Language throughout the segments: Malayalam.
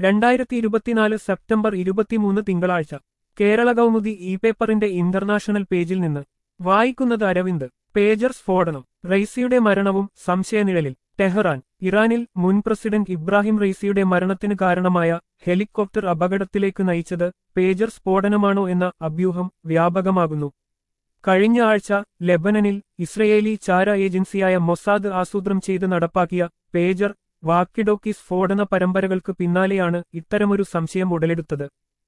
2024 സെപ്റ്റംബർ 23 തിങ്കളാഴ്ച കേരള കൗമുദി ഇ പേപ്പറിന്റെ ഇന്റർനാഷണൽ പേജിൽ നിന്ന് വായിക്കുന്നത് അരവിന്ദ്. പേജർ സ്ഫോടനം, റൈസിയുടെ മരണവും സംശയനിഴലിൽ. ടെഹ്റാൻ. ഇറാനിൽ മുൻ പ്രസിഡന്റ് ഇബ്രാഹിം റൈസിയുടെ മരണത്തിന് കാരണമായ ഹെലികോപ്റ്റർ അപകടത്തിലേക്ക് നയിച്ചത് പേജർ സ്ഫോടനമാണോ എന്ന അഭ്യൂഹം വ്യാപകമാകുന്നു. കഴിഞ്ഞ ആഴ്ച ലെബനനിൽ ഇസ്രയേലി ചാര ഏജൻസിയായ മൊസാദ് ആസൂത്രണം ചെയ്ത് നടപ്പാക്കിയ പേജർ വാക്കിഡോക്കി സ്ഫോടന പരമ്പരകൾക്ക് പിന്നാലെയാണ് ഇത്തരമൊരു സംശയം ഉടലെടുത്തത്.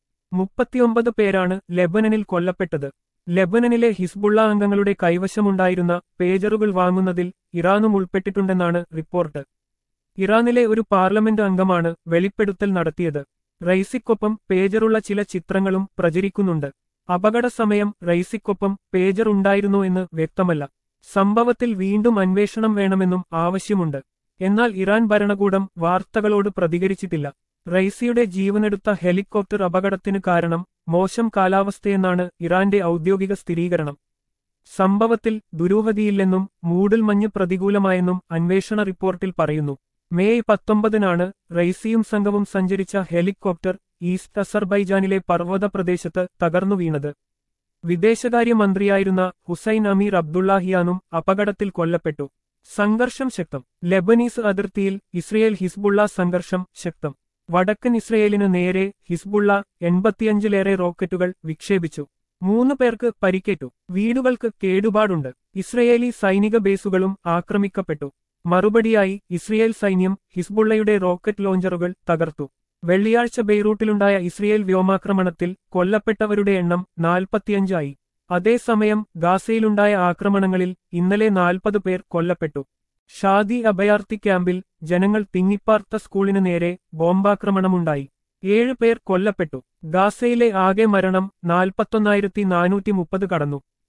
39 പേരാണ് ലെബനനിൽ കൊല്ലപ്പെട്ടത്. ലെബനനിലെ ഹിസ്ബുള്ള അംഗങ്ങളുടെ കൈവശമുണ്ടായിരുന്ന പേജറുകൾ വാങ്ങുന്നതിൽ ഇറാനും ഉൾപ്പെട്ടിട്ടുണ്ടെന്നാണ് റിപ്പോർട്ട്. ഇറാനിലെ ഒരു പാർലമെന്റ് അംഗമാണ് വെളിപ്പെടുത്തൽ നടത്തിയത്. റൈസിക്കൊപ്പം പേജറുള്ള ചില ചിത്രങ്ങളും പ്രചരിക്കുന്നുണ്ട്. അപകടസമയം റൈസിക്കൊപ്പം പേജർ ഉണ്ടായിരുന്നോ എന്ന് വ്യക്തമല്ല. സംഭവത്തിൽ വീണ്ടും അന്വേഷണം വേണമെന്നും ആവശ്യമുണ്ട്. എന്നാൽ ഇറാൻ ഭരണകൂടം വാർത്തകളോട് പ്രതികരിച്ചിട്ടില്ല. റൈസിയുടെ ജീവനെടുത്ത ഹെലികോപ്റ്റർ അപകടത്തിന് കാരണം മോശം കാലാവസ്ഥയെന്നാണ് ഇറാന്റെ ഔദ്യോഗിക സ്ഥിരീകരണം. സംഭവത്തിൽ ദുരൂഹതയില്ലെന്നും മൂടൽമഞ്ഞ് പ്രതികൂലമായെന്നും അന്വേഷണ റിപ്പോർട്ടിൽ പറയുന്നു. മെയ് 19 റൈസിയും സംഘവും സഞ്ചരിച്ച ഹെലികോപ്റ്റർ ഈസ്റ്റ് അസർബൈജാനിലെ പർവ്വത പ്രദേശത്ത് തകർന്നു വീണത്. വിദേശകാര്യമന്ത്രിയായിരുന്ന ഹുസൈൻ അമീർ അബ്ദുള്ളാഹിയാനും അപകടത്തിൽ കൊല്ലപ്പെട്ടു. സംഘർഷം ശക്തം. ലെബനീസ് അതിർത്തിയിൽ ഇസ്രയേൽ ഹിസ്ബുള്ള സംഘർഷം ശക്തം. വടക്കൻ ഇസ്രയേലിനു നേരെ ഹിസ്ബുള്ള 85ലേറെ റോക്കറ്റുകൾ വിക്ഷേപിച്ചു. 3 പേർക്ക് പരിക്കേറ്റു. വീടുകൾക്ക് കേടുപാടുണ്ട്. ഇസ്രയേലി സൈനിക ബേസുകളും ആക്രമിക്കപ്പെട്ടു. മറുപടിയായി ഇസ്രയേൽ സൈന്യം ഹിസ്ബുള്ളയുടെ റോക്കറ്റ് ലോഞ്ചറുകൾ തകർത്തു. വെള്ളിയാഴ്ച ബെയ്റൂട്ടിലുണ്ടായ ഇസ്രയേൽ വ്യോമാക്രമണത്തിൽ കൊല്ലപ്പെട്ടവരുടെ എണ്ണം 45 ആയി. അതേസമയം ഗാസയിലുണ്ടായ ആക്രമണങ്ങളിൽ ഇന്നലെ 40 പേർ കൊല്ലപ്പെട്ടു. ഷാദി അഭയാർത്ഥി ക്യാമ്പിൽ ജനങ്ങൾ തിങ്ങിപ്പാർത്ത സ്കൂളിന് നേരെ ബോംബാക്രമണമുണ്ടായി. 7 പേർ കൊല്ലപ്പെട്ടു. ഗാസയിലെ ആകെ മരണം 41,430 കടന്നു.